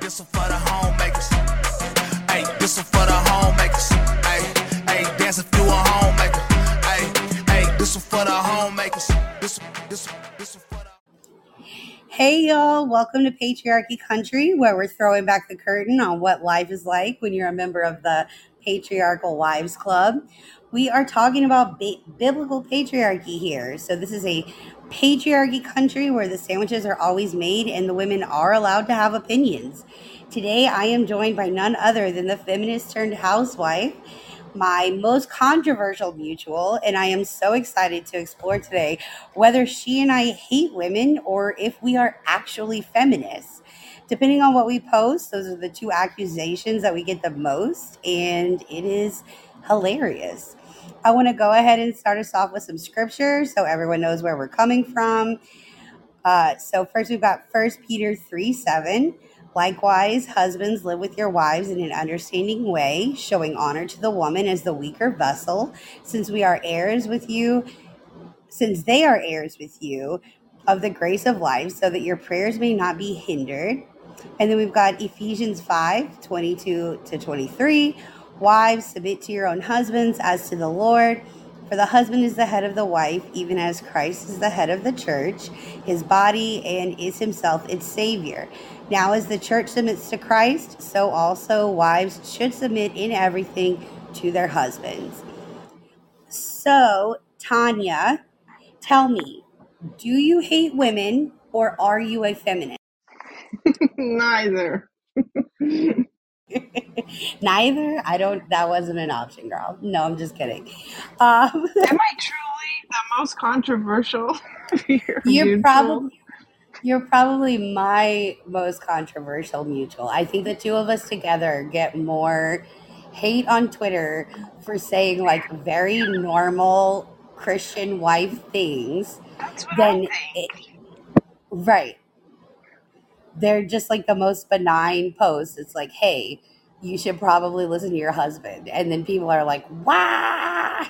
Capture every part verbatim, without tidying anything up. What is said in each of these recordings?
this one for the homemakers. Hey, this one for the homemakers. Hey, hey, dance if you a homemaker. Hey, hey, this one for the homemakers. This one, this one, this one for the. Hey y'all, welcome to Patriarchy Country, where we're throwing back the curtain on what life is like when you're a member of the Patriarchal Wives Club. We are talking about ba- biblical patriarchy here. So this is a patriarchy country where the sandwiches are always made and the women are allowed to have opinions. Today I am joined by none other than the feminist turned housewife, my most controversial mutual, and I am so excited to explore today whether she and I hate women or if we are actually feminists. Depending on what we post, those are the two accusations that we get the most, and it is hilarious. I want to go ahead and start us off with some scripture so everyone knows where we're coming from. Uh, so first we've got First Peter three seven. Likewise, husbands, live with your wives in an understanding way, showing honor to the woman as the weaker vessel, since we are heirs with you, since they are heirs with you of the grace of life, so that your prayers may not be hindered. And then we've got Ephesians five twenty-two to twenty-three. Wives, submit to your own husbands as to the Lord. For the husband is the head of the wife, even as Christ is the head of the church, his body, and is himself its Savior. Now as the church submits to Christ, so also wives should submit in everything to their husbands. So, Tanya, tell me, do you hate women or are you a feminist? Neither. Neither? I don't, that wasn't an option, girl. No, I'm just kidding. Um, Am I truly the most controversial? You're you're mutual? probably you're probably my most controversial mutual. I think the two of us together get more hate on Twitter for saying like very normal Christian wife things That's what than I it, think. right. They're just like the most benign posts. It's like, hey, you should probably listen to your husband. And then people are like, wah!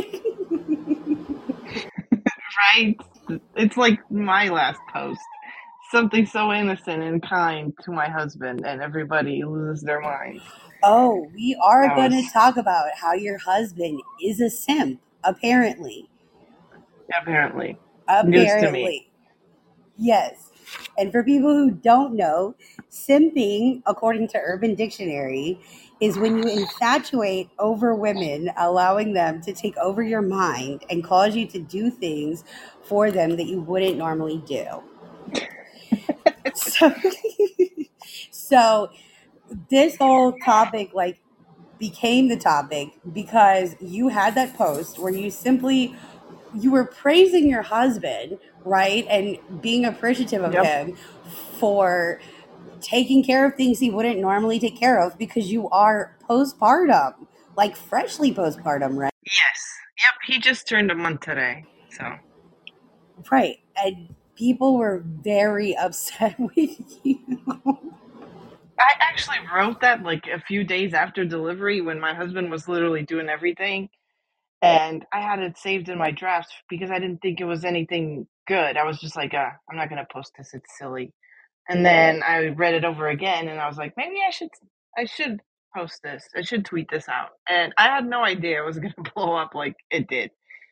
Right? It's like my last post. Something so innocent and kind to my husband, and everybody loses their minds. Oh, we are That going was to talk about how your husband is a simp, apparently. apparently news to me. Apparently. Yes. And for people who don't know, simping, according to Urban Dictionary, is when you infatuate over women, allowing them to take over your mind and cause you to do things for them that you wouldn't normally do. So, so this whole topic, like, became the topic because you had that post where you simply you were praising your husband, right, and being appreciative of Yep. him for taking care of things he wouldn't normally take care of because you are postpartum, like freshly postpartum, right? Yes. Yep. He just turned a month today. So Right. And people were very upset with you. I actually wrote that like a few days after delivery when my husband was literally doing everything. And I had it saved in my drafts because I didn't think it was anything good. I was just like, uh, I'm not gonna post this. It's silly. And then I read it over again, and I was like, maybe I should, I should post this. I should tweet this out. And I had no idea it was gonna blow up like it did.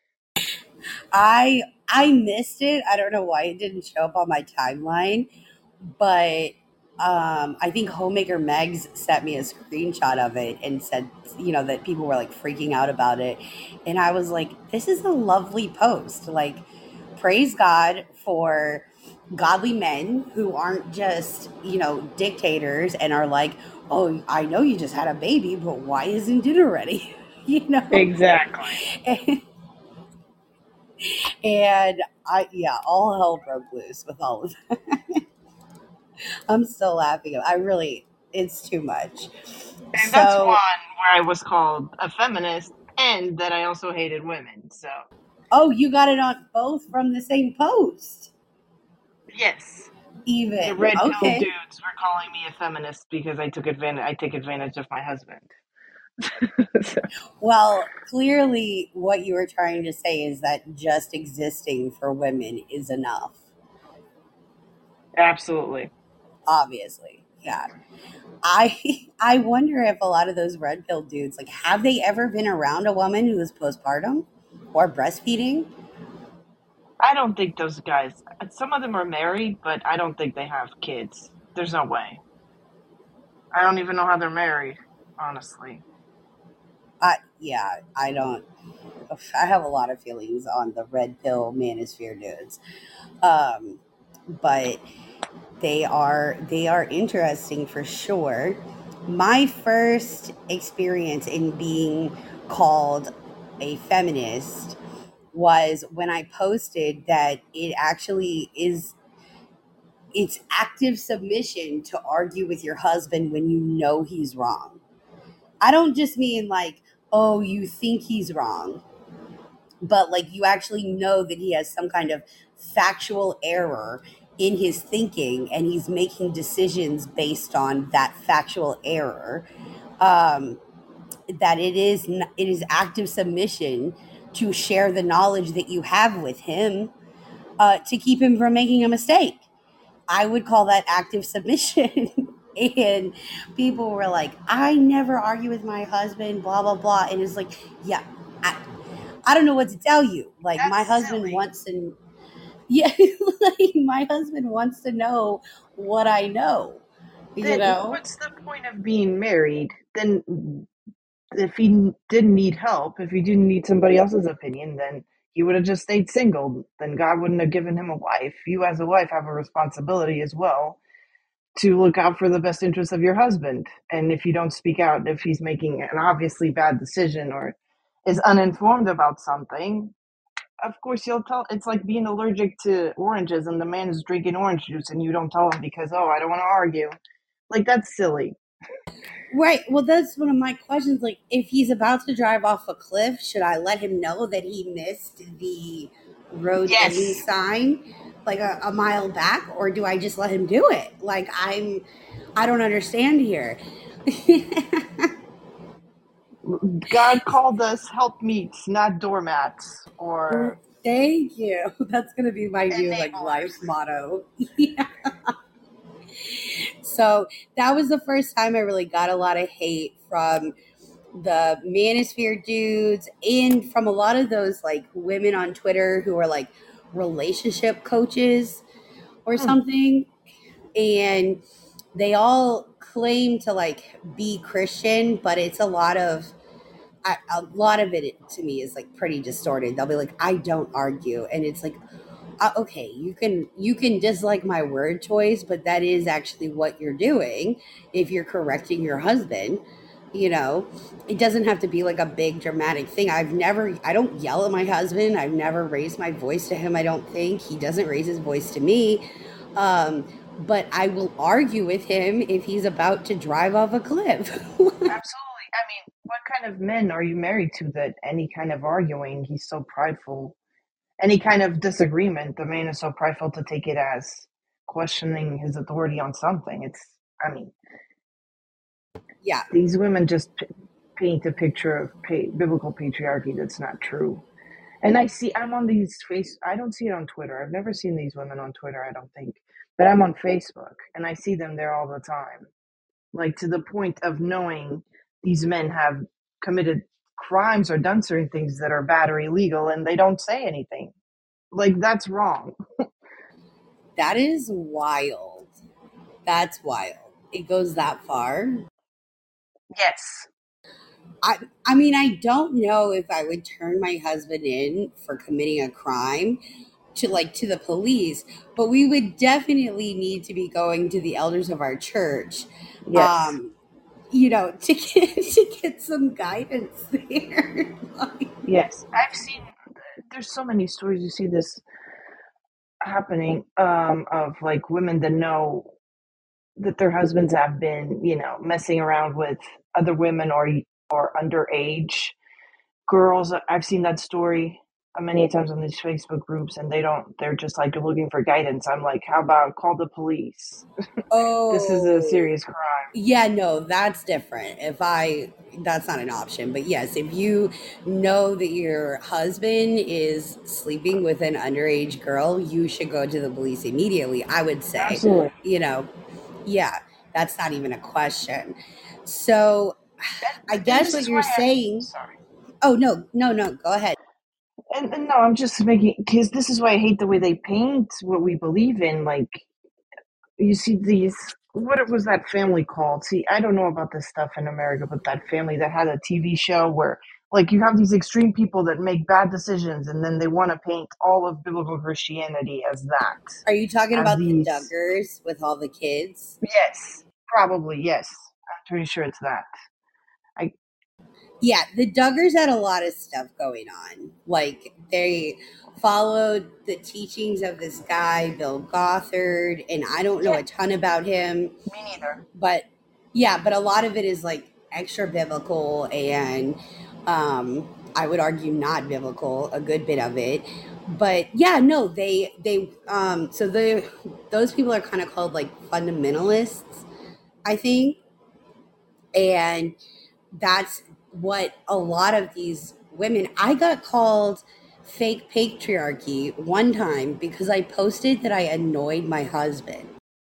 I I missed it. I don't know why it didn't show up on my timeline, but um, I think Homemaker Megs sent me a screenshot of it and said, you know, that people were like freaking out about it. And I was like, this is a lovely post. Like, praise God for godly men who aren't just, you know, dictators and are like, oh, I know you just had a baby, but why isn't dinner ready? You know? Exactly. And, and I, yeah, all hell broke loose with all of that. I'm still laughing. I really, it's too much. And that's one So, where I was called a feminist and that I also hated women. So oh, you got it on both from the same post. yes, the Even. red pill Okay. dudes were calling me a feminist because I took advantage. I take advantage of my husband. So, Well, clearly, what you were trying to say is that just existing for women is enough. absolutely. Obviously. Yeah. I I wonder if a lot of those red pill dudes, like, have they ever been around a woman who is postpartum or breastfeeding? I don't think those guys. Some of them are married, but I don't think they have kids. There's no way. I don't even know how they're married, honestly. I yeah, I don't. I have a lot of feelings on the red pill manosphere dudes, um, but they are they are interesting for sure. My first experience in being called a feminist was when I posted that it actually is it's active submission to argue with your husband when you know he's wrong. I don't just mean like, oh, you think he's wrong, but like you actually know that he has some kind of factual error in his thinking and he's making decisions based on that factual error. Um, that it is n- it is active submission to share the knowledge that you have with him, uh, to keep him from making a mistake. I would call that active submission. And people were like, I never argue with my husband, blah, blah, blah. And it's like, yeah, I, I don't know what to tell you. Like, my That's husband silly. wants to, yeah, like, my husband wants to know what I know, you Then know? what's the point of being married? Then if he didn't need help, if he didn't need somebody else's opinion, then he would have just stayed single. Then God wouldn't have given him a wife. You, as a wife, have a responsibility as well to look out for the best interests of your husband. And if you don't speak out, if he's making an obviously bad decision or is uninformed about something, of course you'll tell. It's like being allergic to oranges and the man is drinking orange juice and you don't tell him because, oh, I don't want to argue. Like, that's silly. Right. Well, that's one of my questions. Like, if he's about to drive off a cliff, should I let him know that he missed the road ending Yes. sign like a, a mile back, or do I just let him do it? Like, I'm, I don't understand here. God called us helpmeets, not doormats or Thank you. That's going to be my new like life enablers. motto. Yeah. So that was the first time I really got a lot of hate from the manosphere dudes and from a lot of those like women on Twitter who are like relationship coaches or Hmm. something. And they all claim to like be Christian, but it's a lot of I, a lot of it to me is like pretty distorted. They'll be like, I don't argue. And it's like, uh, okay, you can you can dislike my word choice, but that is actually what you're doing if you're correcting your husband. You know, it doesn't have to be like a big dramatic thing. I've never, I don't yell at my husband. I've never raised my voice to him. I don't think he doesn't raise his voice to me. Um, but I will argue with him if he's about to drive off a cliff. Absolutely. I mean, what kind of men are you married to that any kind of arguing, he's so prideful? Any kind of disagreement, the man is so prideful to take it as questioning his authority on something. It's, I mean, Yeah, these women just p- paint a picture of pa- biblical patriarchy that's not true. And I see, I'm on these face. I don't see it on Twitter. I've never seen these women on Twitter. I don't think, but I'm on Facebook and I see them there all the time. Like, to the point of knowing these men have committed crimes or done certain things that are bad or illegal, and they don't say anything. Like, that's wrong. that is wild. That's wild. It goes that far. Yes. I I mean, I don't know if I would turn my husband in for committing a crime to like to the police, but we would definitely need to be going to the elders of our church, Yes. um, you know, to get to get some guidance there. Like, Yes. I've seen, there's so many stories you see this happening, um, of like women that know that their husbands have been, you know, messing around with other women or or underage girls. I've seen that story uh, many times on these Facebook groups, and they don't. They're just like looking for guidance. I'm like, how about call the police? This is a oh, serious crime. yeah, no, that's different. If I, that's not an option. But yes, if you know that your husband is sleeping with an underage girl, you should go to the police immediately, I would say. Absolutely. You know, yeah. That's not even a question. So I And guess this what is you're why I saying. sorry. Oh, no, no, no. Go ahead. And, and no, I'm just making because this is why I hate the way they paint what we believe in. Like you see these. What was that family called? See, I don't know about this stuff in America, but that family that had a T V show where, like, you have these extreme people that make bad decisions, and then they want to paint all of biblical Christianity as that, Are you talking as about the these. Duggars with all the kids? Yes, probably yes. I'm pretty sure it's that. I Yeah, the Duggars had a lot of stuff going on. Like they followed the teachings of this guy, Bill Gothard, and I don't know yeah, a ton about him, me neither. but yeah, but a lot of it is like extra biblical and um I would argue not biblical, a good bit of it. But yeah, no, they they um so the those people are kind of called like fundamentalists, I think. And that's what a lot of these women, I got called fake patriarchy one time because I posted that I annoyed my husband.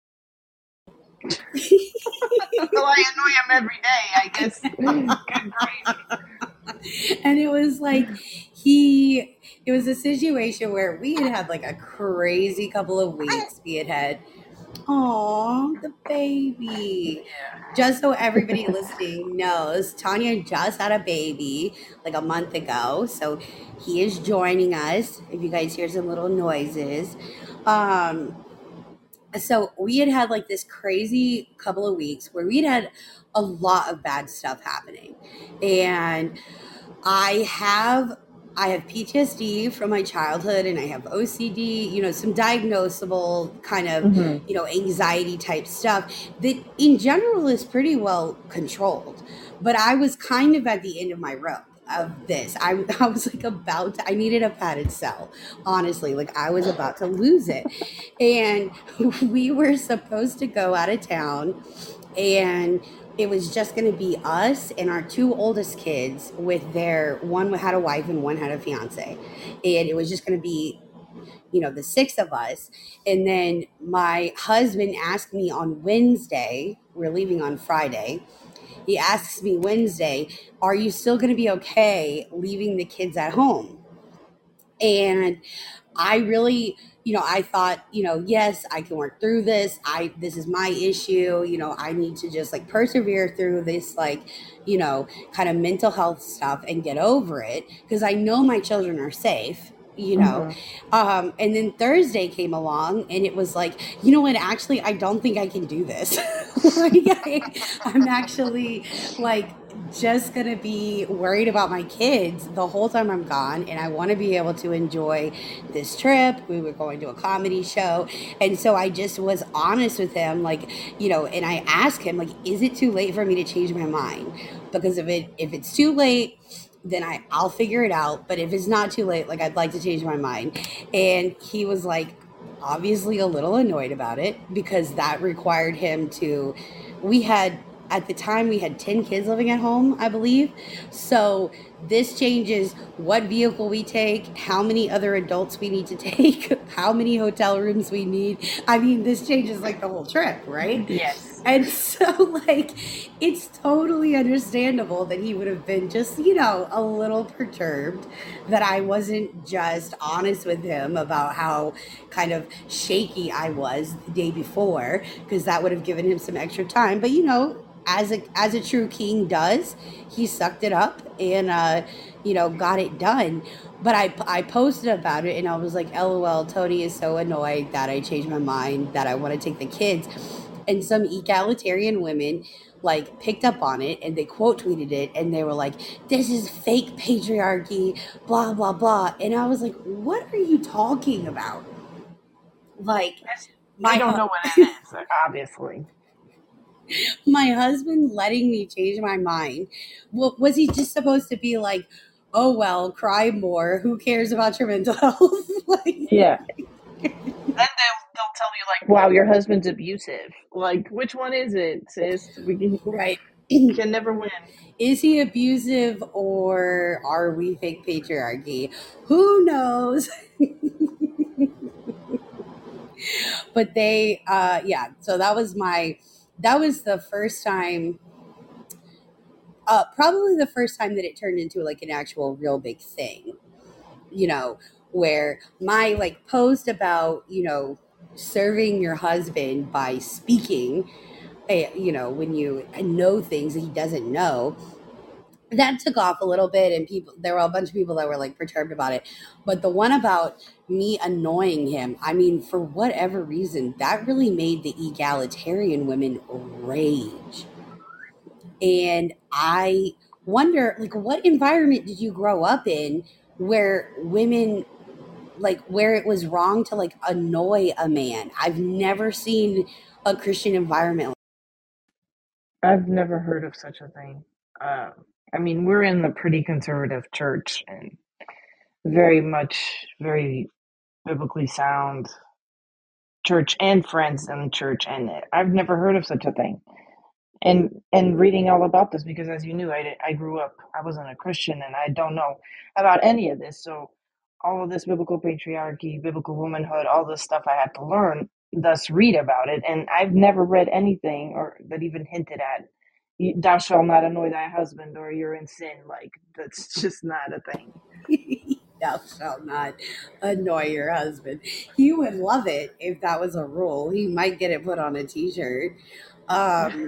Well, I annoy him every day, I guess. Good grief. And it was like he it was a situation where we had had like a crazy couple of weeks. We had had, oh, the baby. Just so everybody listening knows, Tanya just had a baby like a month ago. So he is joining us. If you guys hear some little noises. Um, so we had had like this crazy couple of weeks where we'd had a lot of bad stuff happening. And I have I have P T S D from my childhood, and I have O C D, you know, some diagnosable kind of, Mm-hmm. you know, anxiety type stuff that in general is pretty well controlled. But I was kind of at the end of my rope of this. I, I was like about to, I needed a padded cell, honestly. Like I was about to lose it. And we were supposed to go out of town, and it was just going to be us and our two oldest kids with their, one had a wife and one had a fiance. And it was just going to be, you know, the six of us. And then my husband asked me on Wednesday, we're leaving on Friday. He asks me Wednesday, are you still going to be okay leaving the kids at home? And I really, you know, I thought, you know, yes, I can work through this. I, this is my issue. You know, I need to just like persevere through this, like, you know, kind of mental health stuff and get over it because I know my children are safe, you know. Mm-hmm. Um, and then Thursday came along and it was like, you know what, actually, I don't think I can do this. Like, I, I'm actually like, just gonna be worried about my kids the whole time I'm gone, and I want to be able to enjoy this trip. We were going to a comedy show, and so I just was honest with him, like, you know, and I asked him, like, is it too late for me to change my mind? Because if it if it's too late, then I I'll figure it out. But if it's not too late, like, I'd like to change my mind. And he was like, obviously a little annoyed about it because that required him to. We had at the time we had ten kids living at home, I believe. So this changes what vehicle we take, how many other adults we need to take, how many hotel rooms we need. I mean, this changes like the whole trip, right? Yes. And so, like, it's totally understandable that he would have been just, you know, a little perturbed that I wasn't just honest with him about how kind of shaky I was the day before, because that would have given him some extra time. But, you know, as a as a true king does, he sucked it up and uh, you know, got it done. But I I posted about it and I was like, LOL, Tony is so annoyed that I changed my mind, that I want to take the kids. And some egalitarian women like picked up on it and they quote tweeted it and they were like, this is fake patriarchy, blah blah blah. And I was like, what are you talking about? Like, I my don't know what it is, obviously. my husband letting me change my mind. Well, was he just supposed to be like, oh well, cry more, who cares about your mental health? Like, Yeah. Then they'll, they'll tell you, like, wow, your husband's abusive. Like, which one is it, sis? We can, right. can never win. Is he abusive or are we fake patriarchy? Who knows? But they, uh, yeah, so that was my that was the first time, uh, probably the first time that it turned into like an actual real big thing, you know, where my like post about, you know, serving your husband by speaking, eh, you know, when you know things that he doesn't know, that took off a little bit, and people, there were a bunch of people that were like perturbed about it. But the one about me annoying him, I mean, for whatever reason, that really made the egalitarian women rage. And I wonder, like, what environment did you grow up in where women, like, where it was wrong to like annoy a man? I've never seen a Christian environment. I've never heard of such a thing. Uh, I mean, we're in a pretty conservative church and very much, very biblically sound church and friends in the church, and I've never heard of such a thing. And and reading all about this because, as you knew, I I grew up. I wasn't a Christian, and I don't know about any of this. So, all of this biblical patriarchy, biblical womanhood, all this stuff I had to learn. Thus, read about it, and I've never read anything or that even hinted at "thou shalt not annoy thy husband" or "you're in sin." Like that's just not a thing. Thou shalt not annoy your husband. He would love it if that was a rule. He might get it put on a t-shirt. Um,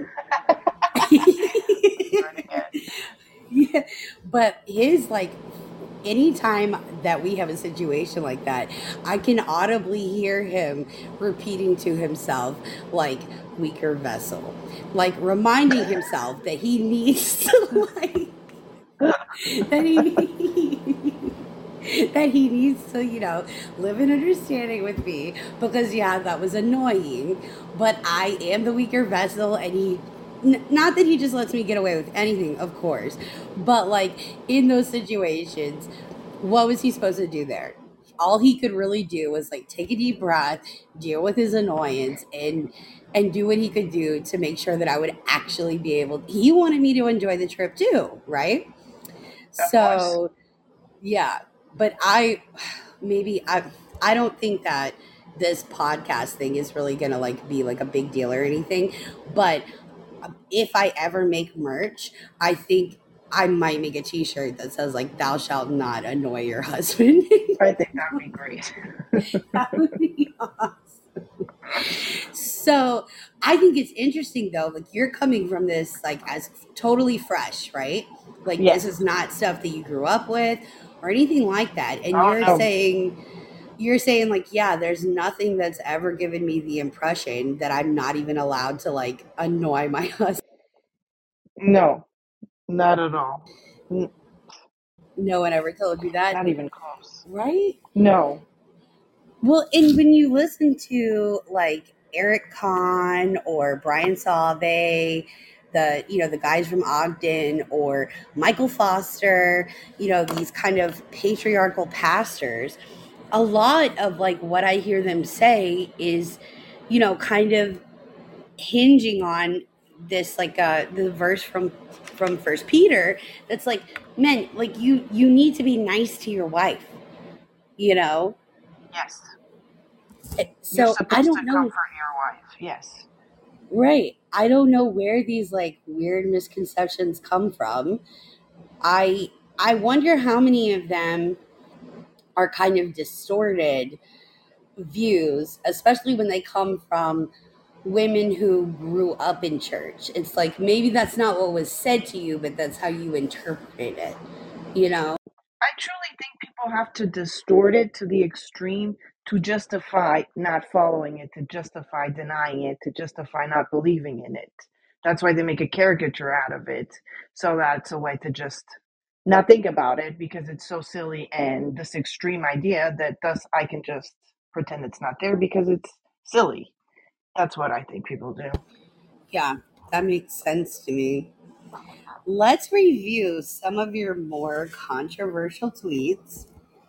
yeah, but his like anytime that we have a situation like that, I can audibly hear him repeating to himself, like, weaker vessel, like reminding himself that he needs to, like, that he that he needs to, you know, live in understanding with me because, yeah, that was annoying, but I am the weaker vessel, and he, n- not that he just lets me get away with anything, of course, but like in those situations, what was he supposed to do there? All he could really do was like take a deep breath, deal with his annoyance, and and do what he could do to make sure that I would actually be able. He wanted me to enjoy the trip too, right? Of course. So yeah, but I maybe I I don't think that this podcast thing is really gonna like be like a big deal or anything. But if I ever make merch, I think I might make a T-shirt that says like "Thou shalt not annoy your husband." I think that would be great. That would be awesome. So I think it's interesting though, like you're coming from this like as totally fresh, right? Like this Yes. is not stuff that you grew up with or anything like that. And Oh you're no. saying you're saying like, yeah, there's nothing that's ever given me the impression that I'm not even allowed to like annoy my husband. No, not at all. N- No one ever told you that, Not even close. right? No. Well, and when you listen to like Eric Kahn or Brian Salve, the you know the guys from Ogden or Michael Foster, you know these kind of patriarchal pastors, a lot of like what I hear them say is, you know, kind of hinging on this like uh the verse from from First Peter that's like, men, like you you need to be nice to your wife, you know. Yes. You're So I supposed to don't know. comfort your wife. Yes. Right. I don't know where these like weird misconceptions come from. I I wonder how many of them are kind of distorted views, especially when they come from women who grew up in church. It's like maybe that's not what was said to you, but that's how you interpret it, you know? I truly think people have to distort it to the extreme to justify not following it, to justify denying it, to justify not believing in it. That's why they make a caricature out of it. So that's a way to just not think about it because it's so silly and this extreme idea that thus I can just pretend it's not there because it's silly. That's what I think people do. Yeah, that makes sense to me. Let's review some of your more controversial tweets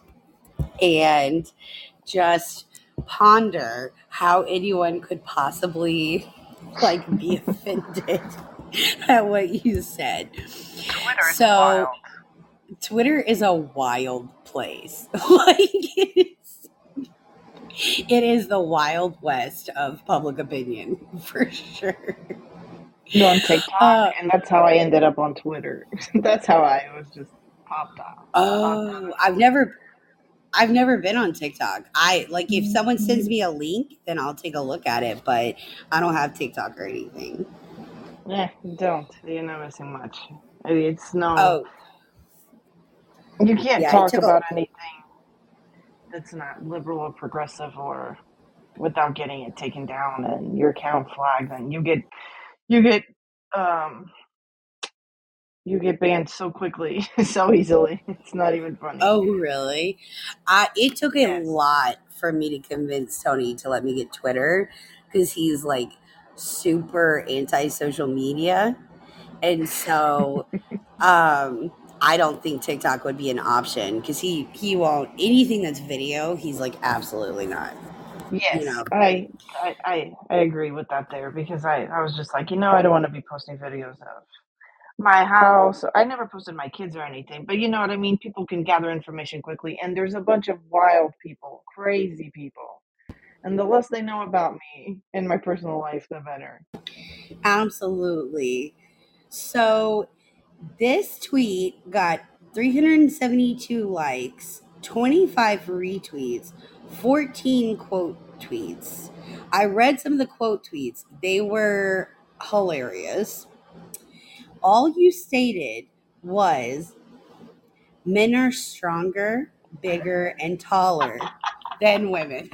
and just ponder how anyone could possibly like be offended at what you said. Twitter is So wild. Twitter is a wild place. Like it is, it is the wild west of public opinion for sure. on TikTok, Uh, and that's how I ended up on Twitter. That's how I was just popped off, popped oh, I've never I've never been on TikTok. I like if someone sends me a link, then I'll take a look at it, but I don't have TikTok or anything. on. Yeah, don't. You're not missing much. I mean, It's no. Oh, You can't yeah, it talk took a about anything that's not liberal or progressive or without getting it taken down and your account flagged, and you get you get um you get banned so quickly, so easily. It's not even funny. Oh, really? I it took a Yes. lot for me to convince Tony to let me get Twitter because he's like super anti social media. And so um I don't think TikTok would be an option because he he won't anything that's video, he's like absolutely not. You Yes, know. I, I I I agree with that there because I I was just like, you know, I don't want to be posting videos of my house. I never posted my kids or anything, but you know what I mean? People can gather information quickly, and there's a bunch of wild people, crazy people. And the less they know about me in my personal life, the better. Absolutely. So this tweet got three hundred seventy-two likes, twenty-five retweets, fourteen quote tweets. I read some of the quote tweets. They were hilarious. All you stated was men are stronger, bigger, and taller than women.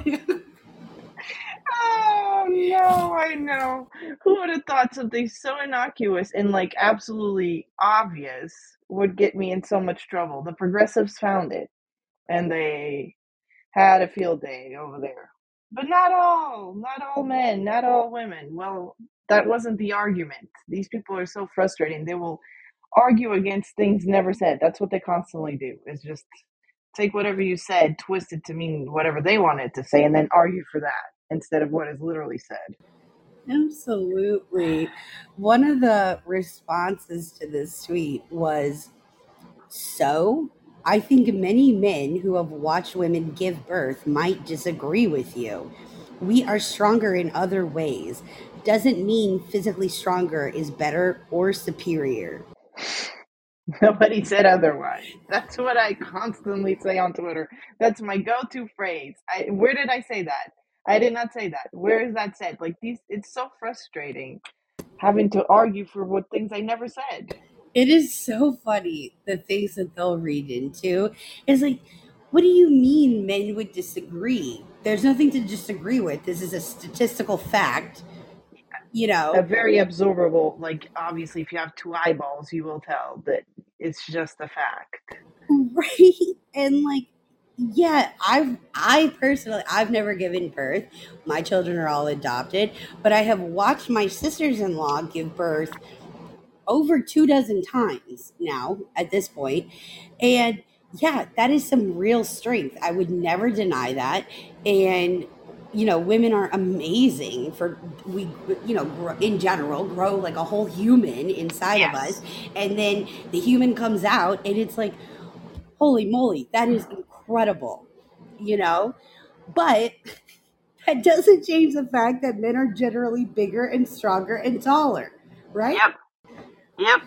Oh no, I know. Who would have thought something so innocuous and like absolutely obvious would get me in so much trouble? The progressives found it and they had a field day over there. But not all, not all men, not all women. Well, that wasn't the argument. These people are so frustrating. They will argue against things never said. That's what they constantly do. Is just take whatever you said, twist it to mean whatever they wanted to say, and then argue for that instead of what is literally said. Absolutely. One of the responses to this tweet was, so, I think many men who have watched women give birth might disagree with you. We are stronger in other ways. Doesn't mean physically stronger is better or superior. Nobody said otherwise. That's what I constantly say on Twitter. That's my go-to phrase. I, where did I say that? I did not say that. Where is that said? Like these, it's so frustrating having to argue for what things I never said. It is so funny the things that they'll read into. It's like, what do you mean men would disagree? There's nothing to disagree with. This is a statistical fact, you A know. very absorbable, like obviously, if you have two eyeballs, you will tell that it's just a fact. Right? And like, yeah, I've I personally I've never given birth. My children are all adopted, but I have watched my sisters-in-law give birth over two dozen times now at this point. And yeah, that is some real strength. I would never deny that. And you know, women are amazing for we you know grow, in general grow like a whole human inside of us, Yes. and then the human comes out and it's like, holy moly, that is incredible, you know? But that doesn't change the fact that men are generally bigger and stronger and taller, right? Yep. Yep.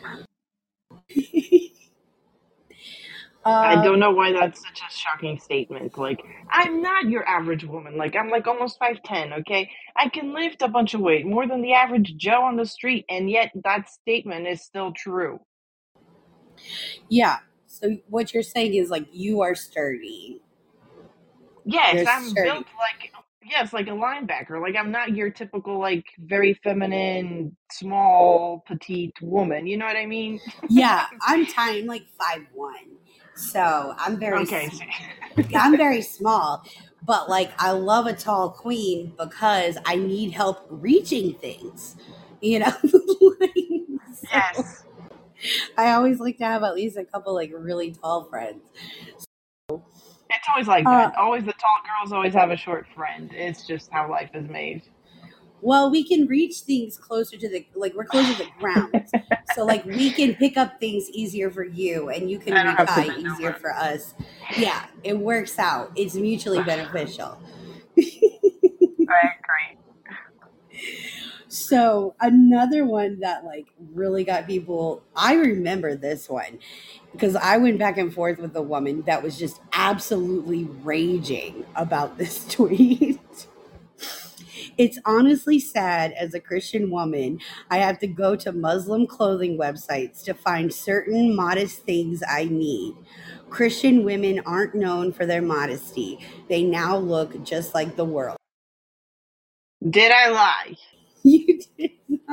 I Uh, don't know why that's such a shocking statement. Like, I'm not your average woman. Like, I'm like almost five ten, okay? I can lift a bunch of weight, more than the average Joe on the street, and yet that statement is still true. yeah. So what you're saying is like you are sturdy. Yes, You're I'm built sturdy. like, yes, like a linebacker. Like, I'm not your typical, like, very feminine, small, petite woman. You know what I mean? Yeah, I'm tiny. I'm like five one, so I'm very Okay, s- so, I'm very small. But like I love a tall queen because I need help reaching things. You know, like, so yes. I always like to have at least a couple like really tall friends. It's always like Uh, that. Always the tall girls always have a short friend. It's just how life is made. well, we can reach things closer to the like we're closer to the ground. So like we can pick up things easier for you and you can I don't reach have to high bend easier over. for us. Yeah, it works out. It's mutually beneficial. I agree. So another one that like really got people, I remember this one because I went back and forth with a woman that was just absolutely raging about this tweet. It's honestly sad as a Christian woman, I have to go to Muslim clothing websites to find certain modest things I need. Christian women aren't known for their modesty. They now look just like the world. Did I lie? You did,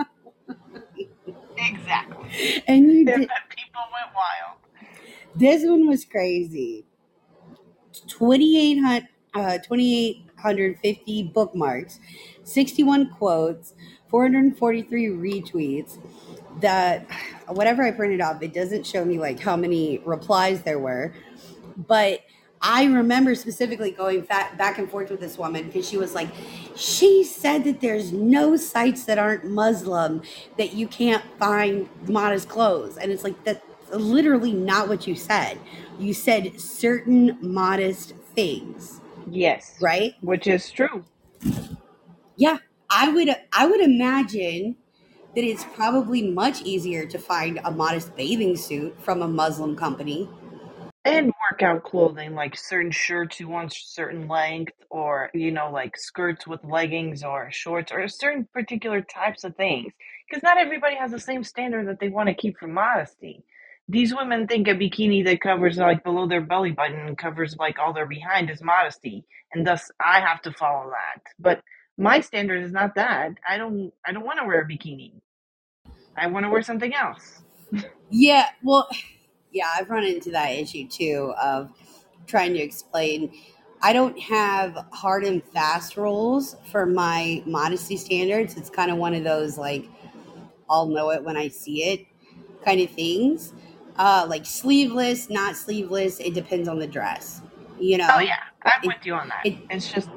Exactly. and you And did. then people went wild. This one was crazy. twenty-eight hundred, uh, twenty-eight fifty bookmarks, sixty-one quotes, four hundred forty-three retweets. That whatever I printed off, it doesn't show me like how many replies there were, but I remember specifically going fat, back and forth with this woman because she was like, she said that there's no sites that aren't Muslim that you can't find modest clothes. And it's like, that's literally not what you said. You said certain modest things, Yes. right? Which is true. Yeah. I would, I would imagine that it's probably much easier to find a modest bathing suit from a Muslim company. And workout clothing, like certain shirts you want certain length, or, you know, like skirts with leggings or shorts, or certain particular types of things. Because not everybody has the same standard that they want to keep for modesty. These women think a bikini that covers like below their belly button and covers like all their behind is modesty, and thus I have to follow that. But my standard is not that. I don't. I don't want to wear a bikini. I want to wear something else. Yeah, well, yeah, I've run into that issue too of trying to explain. I don't have hard and fast rules for my modesty standards. It's kind of one of those like I'll know it when I see it kind of things. Uh, like sleeveless, not sleeveless. It depends on the dress, you know. Oh yeah, I'm It, with you on that. it, It's just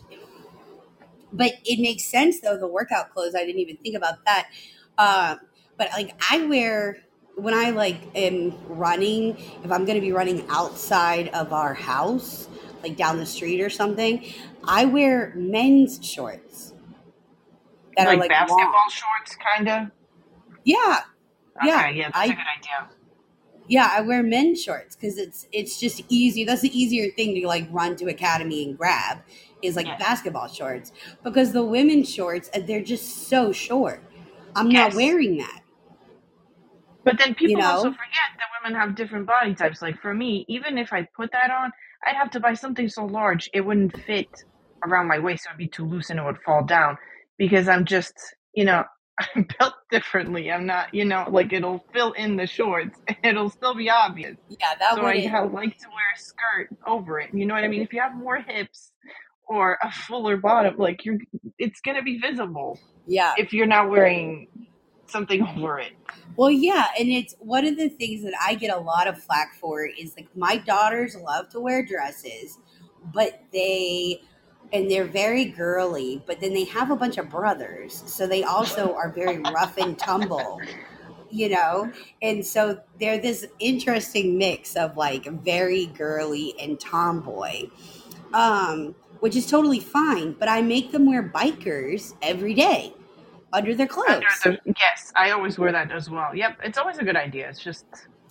but it makes sense though. The workout clothes, I didn't even think about that. Um, but like I wear when I like am running, if I'm going to be running outside of our house, like down the street or something, I wear men's shorts that like are like basketball long. shorts, kind of. Yeah, yeah. Okay, yeah, that's a I good idea. yeah I wear men's shorts because it's it's just easy. That's the easier thing to like run to Academy and grab is like Yes. basketball shorts because the women's shorts uh, they're just so short. I'm not Yes. wearing that. But then people You also know? forget that women have different body types. Like for me, even if I put that on, I'd have to buy something so large it wouldn't fit around my waist. It would be too loose and it would fall down because I'm just, you know, I'm built differently. I'm not, you know, like it'll fill in the shorts and it'll still be obvious. Yeah, that So I wouldn't. ha- like to wear a skirt over it. You know what I mean? If you have more hips or a fuller bottom, like you're, it's gonna be visible Yeah. if you're not wearing something over it. Well, yeah, and it's one of the things that I get a lot of flack for is like my daughters love to wear dresses, but they and they're very girly, but then they have a bunch of brothers, so they also are very rough and tumble, you know? And so they're this interesting mix of like very girly and tomboy. Um, which is totally fine, but I make them wear bikers every day under their Under clothes. the yes, I always wear that as well. Yep, it's always a good idea. It's just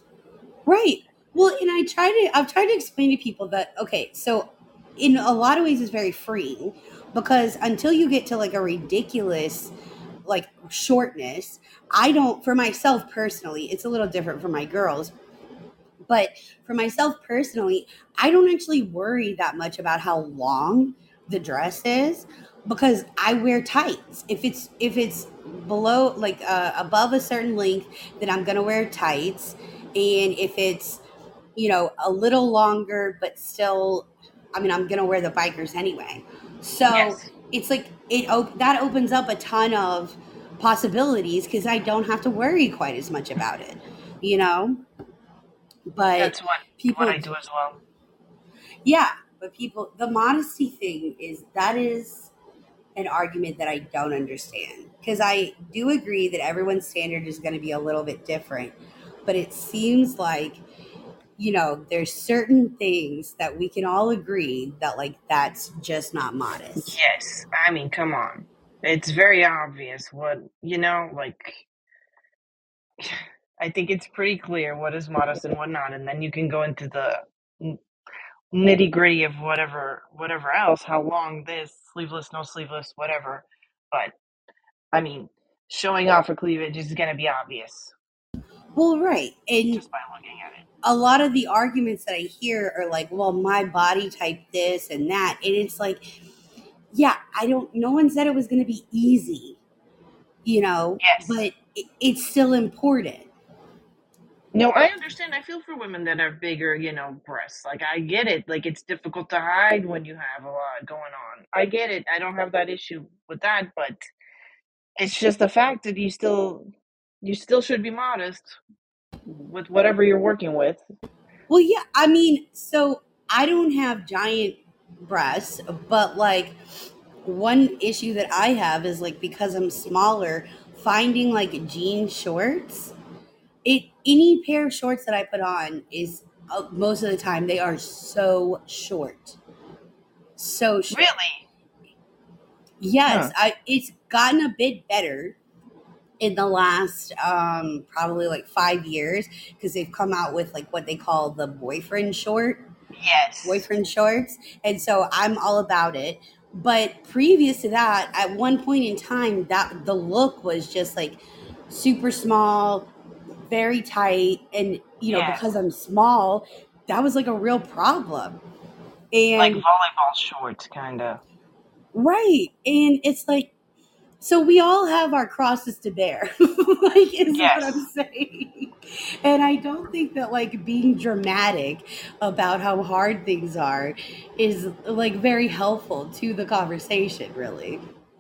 Right. Well, and I try to I've tried to explain to people that okay, so in a lot of ways it's very freeing because until you get to like a ridiculous like shortness, I don't for myself personally, it's a little different for my girls, but for myself personally, I don't actually worry that much about how long the dress is because I wear tights. If it's if it's below like uh, above a certain length, then I'm gonna wear tights, and if it's you know a little longer but still, I mean I'm gonna wear the bikers anyway. So yes. it's like it op- that opens up a ton of possibilities because I don't have to worry quite as much about it, you know. But That's what people, what I do as well. yeah, but people, the modesty thing is that is an argument that I don't understand because I do agree that everyone's standard is going to be a little bit different, but it seems like you know there's certain things that we can all agree that like that's just not modest. Yes, I mean, come on. It's very obvious what, you know, like, I think it's pretty clear what is modest and what not, and then you can go into the nitty gritty of whatever, whatever else, how long this, sleeveless, no sleeveless, whatever. But, I mean, showing off a cleavage is going to be obvious. Well, right. And just by looking at it. A lot of the arguments that I hear are like, well, my body type this and that. And it's like, yeah, I don't, no one said it was going to be easy, you know, yes. but it, it's still important. No, I understand. I feel for women that have bigger, you know, breasts. Like, I get it. Like, it's difficult to hide when you have a lot going on. I get it. I don't have that issue with that, but it's just the fact that you still, you still should be modest with whatever you're working with. Well, yeah, I mean, so I don't have giant breasts, but like one issue that I have is like because I'm smaller, finding like jean shorts. It any pair of shorts that I put on is uh, most of the time they are so short, so short. Really? Yes, Huh. I. It's gotten a bit better in the last um, probably like five years because they've come out with like what they call the boyfriend short. Yes. Boyfriend shorts, and so I'm all about it. But previous to that, at one point in time, that the look was just like super small, very tight, and you know, yes. because I'm small, that was like a real problem. And like volleyball shorts, kind of. Right, and it's like, so we all have our crosses to bear, like is yes. what I'm saying. And I don't think that like being dramatic about how hard things are is like very helpful to the conversation, really.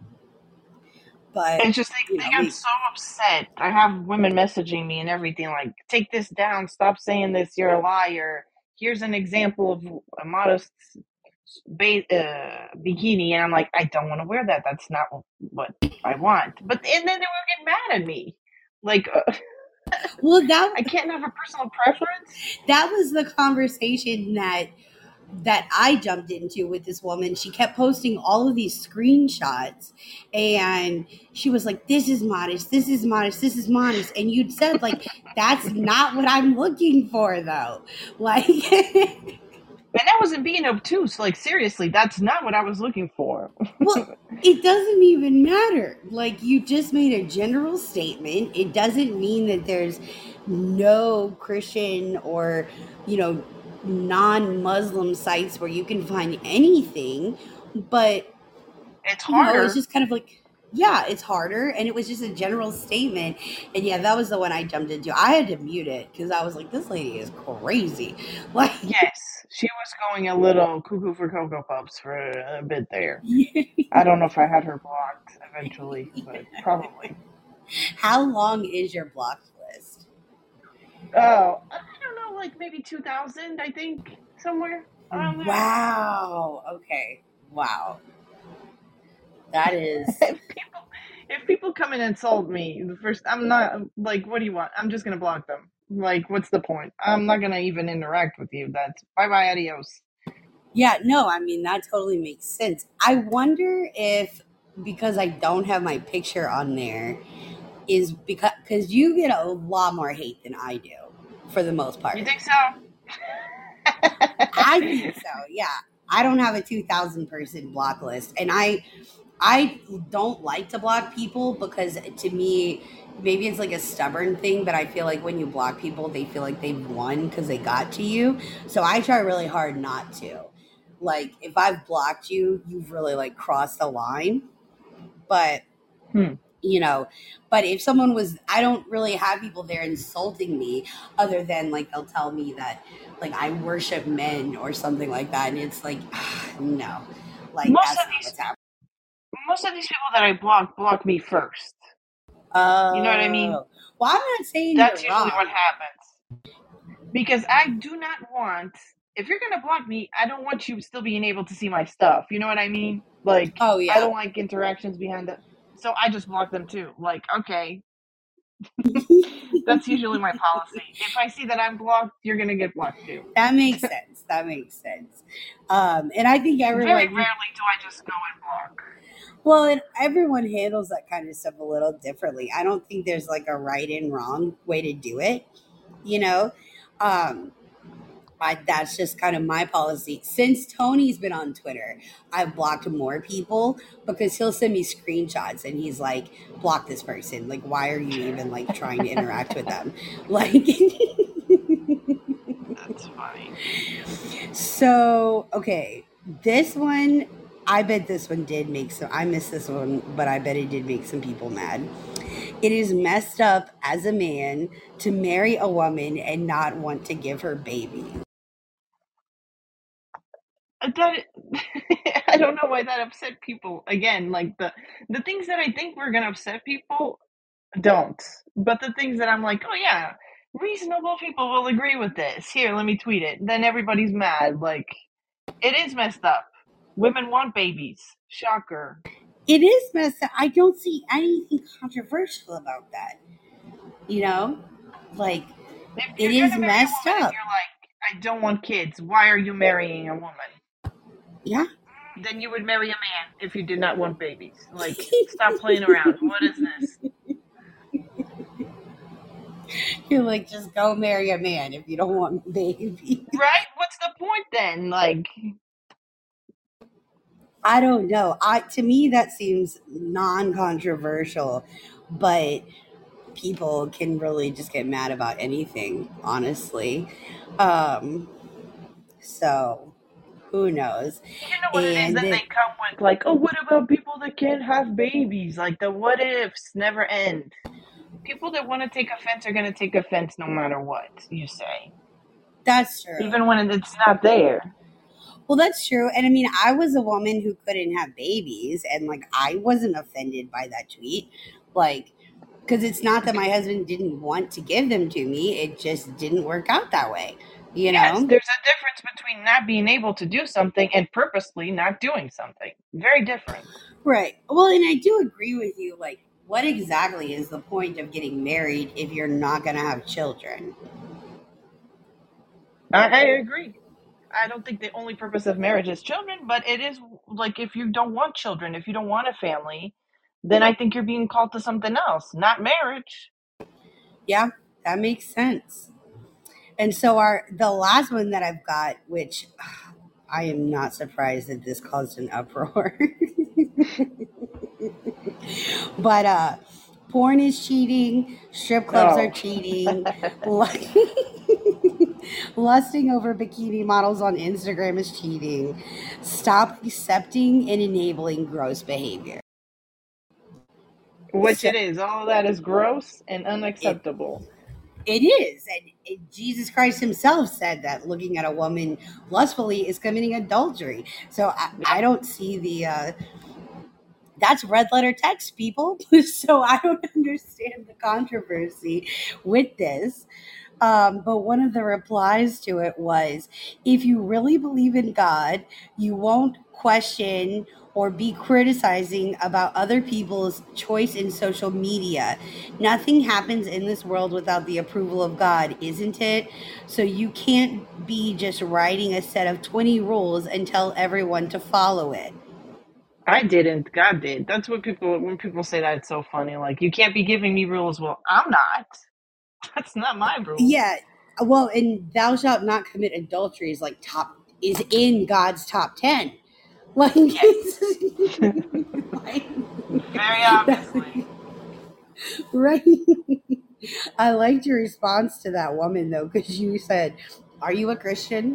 But it's just they, you they know, got we, so upset. I have women messaging me and everything like, take this down, stop saying this, you're a liar. Here's an example of a modest ba- uh, bikini, and I'm like, I don't want to wear that. That's not what I want. But and then they will get mad at me, like, uh, well, that I can't have a personal preference. That was the conversation that that I jumped into with this woman. She kept posting all of these screenshots and she was like, this is modest, this is modest, this is modest. And you'd said, like, that's not what I'm looking for, though. Like, and I wasn't being obtuse. Like, seriously, that's not what I was looking for. Well, it doesn't even matter. Like, you just made a general statement. It doesn't mean that there's no Christian or, you know, non-Muslim sites where you can find anything, but it's you harder. know, it's just kind of like, yeah, it's harder, and it was just a general statement. And yeah, that was the one I jumped into. I had to mute it because I was like, this lady is crazy. Like, yes, she was going a little cuckoo for Cocoa Puffs for a bit there. I don't know if I had her blocked eventually, but probably. How long is your blocked list? Oh, I don't know, like maybe two thousand, I think, somewhere around there. Wow. Okay. Wow. That is. if people, if people come and insult me, the first, I'm not like, what do you want? I'm just gonna block them. Like, what's the point? I'm not gonna even interact with you. That's bye bye, adios. Yeah, no, I mean, that totally makes sense. I wonder if, because I don't have my picture on there, is because because you get a lot more hate than I do, for the most part. You think so? I think so, yeah. I don't have a two thousand person block list, and I I don't like to block people because to me, maybe it's like a stubborn thing, but I feel like when you block people, they feel like they've won because they got to you. So I try really hard not to. Like, if I've blocked you, you've really like crossed the line. But hmm. you know, but if someone was, I don't really have people there insulting me other than like they'll tell me that like I worship men or something like that, and it's like, no, like most that's of not these what's happening. most of these people that I block block me first. Oh, you know what I mean? Well, I'm not saying that's you're usually wrong. what happens, because I do not want. If you're gonna block me, I don't want you still being able to see my stuff. You know what I mean? Like, oh yeah, I don't like interactions behind that. So I just block them too. Like, okay. That's usually my policy. If I see that I'm blocked, you're gonna get blocked too. That makes sense. That makes sense. Um, and I think everyone. Very rarely do I just go and block. Well, and everyone handles that kind of stuff a little differently. I don't think there's like a right and wrong way to do it, you know? Um, I, that's just kind of my policy. Since Tony's been on Twitter, I've blocked more people because he'll send me screenshots and he's like, block this person. Like, why are you even like trying to interact with them? Like, That's funny. so, okay, this one, I bet this one did make some, I missed this one, but I bet it did make some people mad. It is messed up as a man to marry a woman and not want to give her baby. That I don't know why that upset people. Again, like the the things that I think were gonna upset people don't. But the things that I'm like, oh yeah, reasonable people will agree with this. Here, let me tweet it. Then everybody's mad. Like it is messed up. Women want babies. Shocker. It is messed up. I don't see anything controversial about that. You know, like If it you're is gonna marry a messed woman and up. you're like, I don't want kids, why are you marrying a woman? Yeah. Then you would marry a man if you did not want babies. Like, stop playing around. What is this? You're like, just go marry a man if you don't want a baby. Right? What's the point then? Like, I don't know. I to me that seems non-controversial, but people can really just get mad about anything, honestly. Um, so who knows? you know what it is And that they then come with? Like, oh, what about people that can't have babies? Like, the what ifs never end. People that want to take offense are going to take offense no matter what you say, that's true. even when it's not there. Well, that's true. And I mean, I was a woman who couldn't have babies, and like, I wasn't offended by that tweet. Like, because it's not that my husband didn't want to give them to me, it just didn't work out that way. You Yes, know? there's a difference between not being able to do something and purposely not doing something. Very different. Right. Well, and I do agree with you. Like, what exactly is the point of getting married if you're not going to have children? I, I agree. I don't think the only purpose of marriage is children, but it is like if you don't want children, if you don't want a family, then I think you're being called to something else, not marriage. Yeah, that makes sense. And so our the last one that I've got, which I am not surprised that this caused an uproar. But uh porn is cheating, strip clubs are Oh, cheating, lusting over bikini models on Instagram is cheating. Stop accepting and enabling gross behavior. which So it is. All of that is gross and it unacceptable. it is, and it, Jesus Christ Himself said that looking at a woman lustfully is committing adultery. So I, Yep. I don't see the uh, that's red letter text, people. So I don't understand the controversy with this. Um, but one of the replies to it was, if you really believe in God, you won't question or be criticizing about other people's choice in social media. Nothing happens in this world without the approval of God, isn't it? So you can't be just writing a set of twenty rules and tell everyone to follow it. I didn't. God did. That's what people, when people say that, it's so funny. Like, you can't be giving me rules. Well, I'm not. That's not my rules. Yeah. Well, and thou shalt not commit adultery is like top is in God's top ten. Like, Yes. like Very obviously. right. I liked your response to that woman though, because you said, "Are you a Christian?"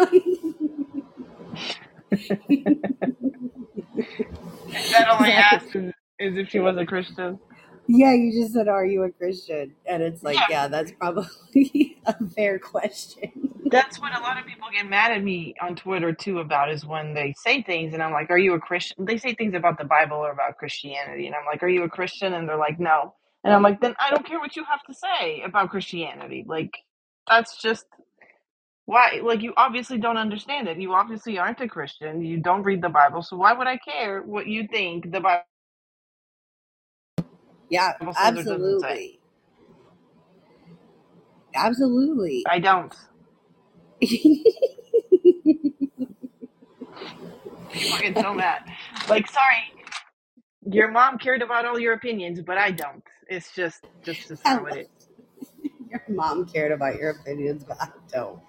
That only Like, asked is, is if she was a Christian. yeah, you just said, "Are you a Christian?" And it's like, Yeah, yeah, that's probably a fair question. that's what a lot of people get mad at me on Twitter too about is when they say things and I'm like, are you a Christian? They say things about the Bible or about Christianity. And I'm like, are you a Christian? And they're like, no. And I'm like, then I don't care what you have to say about Christianity. Like, that's just why, like, you obviously don't understand it. You obviously aren't a Christian. You don't read the Bible. So why would I care what you think the Bible Yeah, says or doesn't say? absolutely. Absolutely. I don't. People get so mad. Like, sorry, Your mom cared about all your opinions, but I don't. It's just just just how it is. Your mom cared about your opinions, but I don't.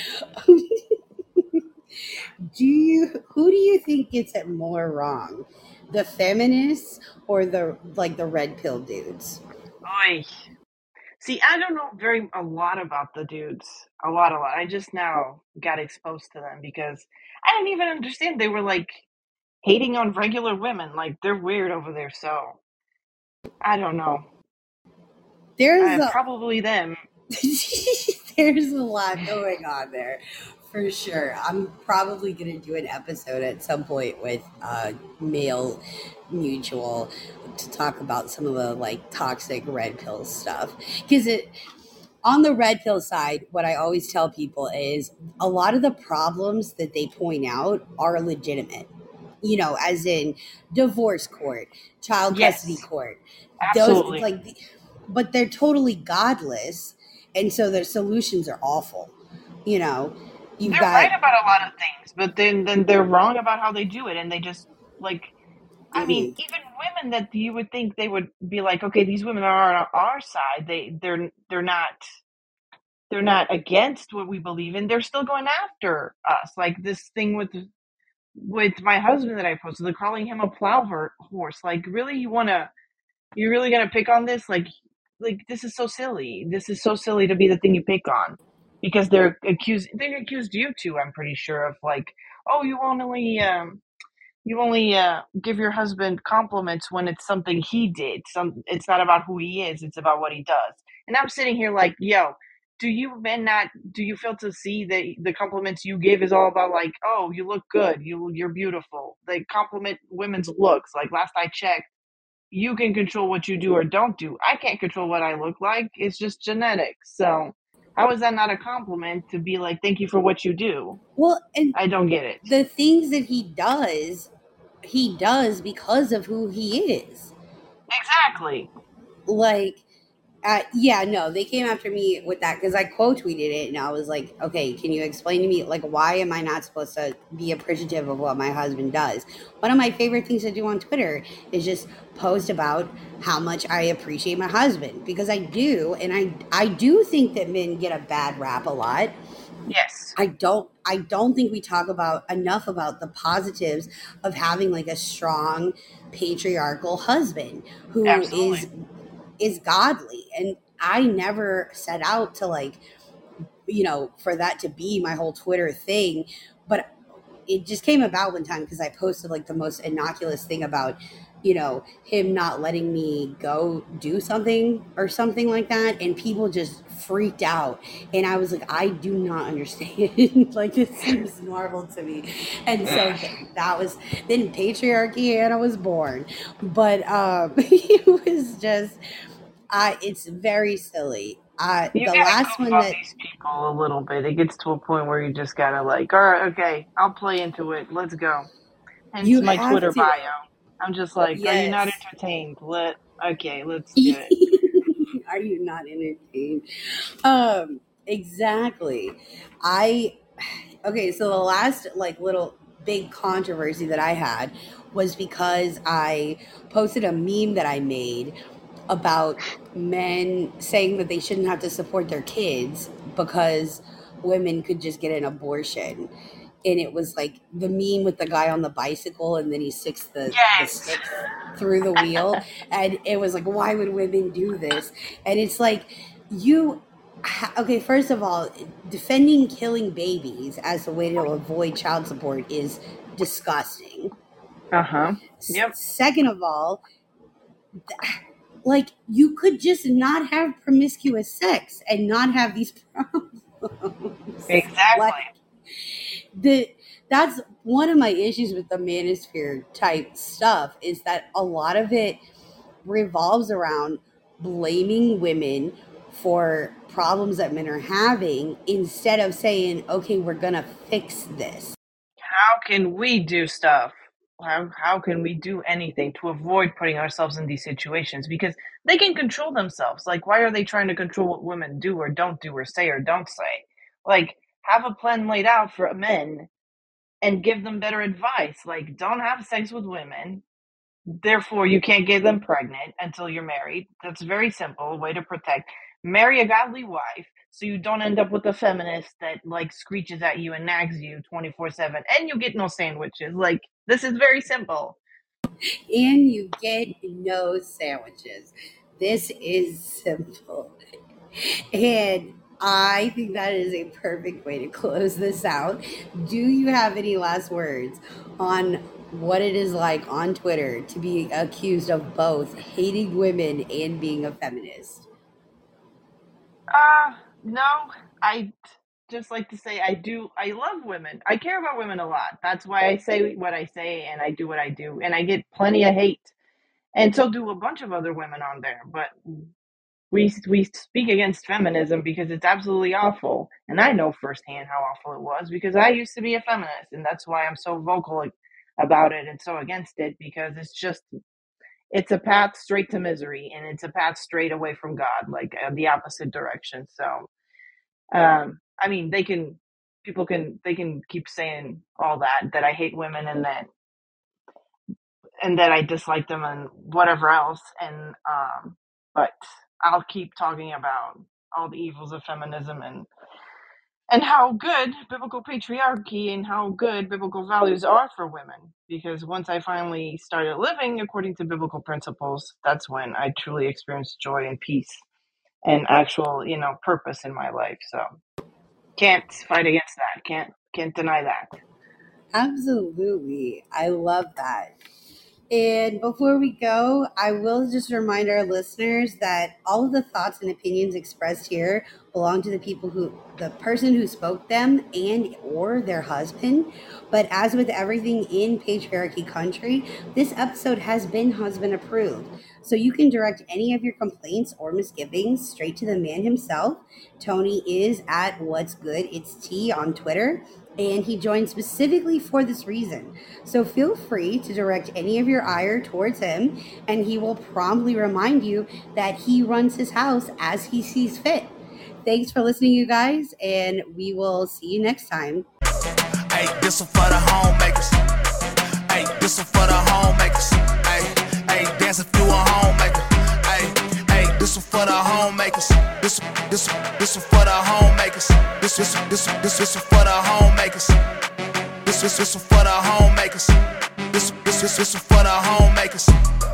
Do you? Who do you think gets it more wrong, the feminists or the like the red pill dudes? Oy. See, I don't know very a lot about the dudes. A lot, a lot. I just now got exposed to them because I didn't even understand they were like hating on regular women. Like they're weird over there. So I don't know. There's Uh, a probably them. there's a lot going on there, for sure. I'm probably gonna do an episode at some point with uh, male mutual to talk about some of the like toxic red pill stuff because it on the red pill side, what I always tell people is a lot of the problems that they point out are legitimate. You know, as in divorce court, child custody Yes, court, those absolutely. like, but they're totally godless, and so their solutions are awful. You know, you've They're got, right about a lot of things, but then then they're wrong about how they do it, and they just like I mean, mhm, even women that you would think they would be like, okay, these women are on our side. They they're they're not they're not against what we believe in. They're still going after us. Like this thing with with my husband that I posted, they're calling him a plow horse. Like, really, you wanna you're really gonna pick on this? Like, like this is so silly. This is so silly to be the thing you pick on because they're accused. They accused you too. I'm pretty sure of like, oh, you only um you only uh, give your husband compliments when it's something he did. Some it's not about who he is, it's about what he does. And I'm sitting here like, yo, do you men not do you fail to see that the compliments you give is all about like, oh, you look good, you you're beautiful. They compliment women's looks. Like last I checked, you can control what you do or don't do. I can't control what I look like. It's just genetics. So how is that not a compliment to be like, thank you for what you do? well, and I don't get it. the things that he does, he does because of who he is. Exactly. Like, Uh, yeah, no, they came after me with that because I quote tweeted it and I was like, okay, can you explain to me, like, why am I not supposed to be appreciative of what my husband does? One of my favorite things to do on Twitter is just post about how much I appreciate my husband because I do. And I, I do think that men get a bad rap a lot. Yes. I don't I don't think we talk about enough about the positives of having like a strong patriarchal husband who Absolutely. is is godly. And I never set out to like, you know, for that to be my whole Twitter thing. But it just came about one time because I posted like the most innocuous thing about, you know, him not letting me go do something or something like that. And people just freaked out. And I was like, I do not understand. Like, it seems normal to me. And so th- that was then patriarchy, Anna was born. But um, it was just, uh, it's very silly. Uh, You the gotta last goof one on that these people a little bit. It gets to a point where you just gotta like, all right, okay, I'll play into it. Let's go. Hence you my have Twitter to, bio. I'm just like, are you not yes. entertained? Let okay, let's do it. Are you not entertained? Um, exactly. I okay, so the last like little big controversy that I had was because I posted a meme that I made about men saying that they shouldn't have to support their kids because women could just get an abortion. And it was like the meme with the guy on the bicycle and then he sticks the, the Yes. stick through the wheel. And it was like, why would women do this? And it's like, you, okay, first of all, defending killing babies as a way to avoid child support is disgusting. Uh huh. S- Yep. Second of all, like you could just not have promiscuous sex and not have these problems. Like Exactly. the that's one of my issues with the manosphere type stuff is that a lot of it revolves around blaming women for problems that men are having instead of saying, okay, we're gonna fix this. How can we do stuff? How how can we do anything to avoid putting ourselves in these situations? Because they can control themselves. Like, why are they trying to control what women do or don't do or say or don't say? Like, have a plan laid out for men and give them better advice. Like, don't have sex with women. Therefore, you can't get them pregnant until you're married. That's a very simple way to protect. Marry a godly wife so you don't end up with a feminist that like screeches at you and nags you twenty-four seven and you get no sandwiches. Like, this is very simple. And you get no sandwiches. This is simple. And I think that is a perfect way to close this out. Do you have any last words on what it is like on Twitter to be accused of both hating women and being a feminist? Uh, no, I just like to say I do, I love women. I care about women a lot. That's why I say what I say and I do what I do. And I get plenty of hate. And so do a bunch of other women on there. But we we speak against feminism because it's absolutely awful, and I know firsthand how awful it was because I used to be a feminist, and that's why I'm so vocal about it and so against it, because it's just it's a path straight to misery, and it's a path straight away from God, like uh, the opposite direction. So, um, I mean, they can people can they can keep saying all that that I hate women and that and that I dislike them and whatever else, and um, but I'll keep talking about all the evils of feminism and and how good biblical patriarchy and how good biblical values are for women. Because once I finally started living according to biblical principles, that's when I truly experienced joy and peace and actual, you know, purpose in my life. So can't fight against that. Can't can't deny that. Absolutely. I love that. And before we go, I will just remind our listeners that all of the thoughts and opinions expressed here belong to the people who, the person who spoke them and or their husband. But as with everything in patriarchy country, this episode has been husband approved. So you can direct any of your complaints or misgivings straight to the man himself. Tony is at What's Good It's Tea on Twitter, and he joined specifically for this reason. So feel free to direct any of your ire towards him, and he will promptly remind you that he runs his house as he sees fit. Thanks for listening, you guys, and we will see you next time. Hey, this one for the homemakers. Hey, this one for the homemakers. Hey, hey, dance if you a homemaker. Hey, hey, this one for the homemakers. This, this, this one for the homemakers. This, this, this, this, this one for the homemakers. This, this, this one for the homemakers. This, this, this, this one for the homemakers.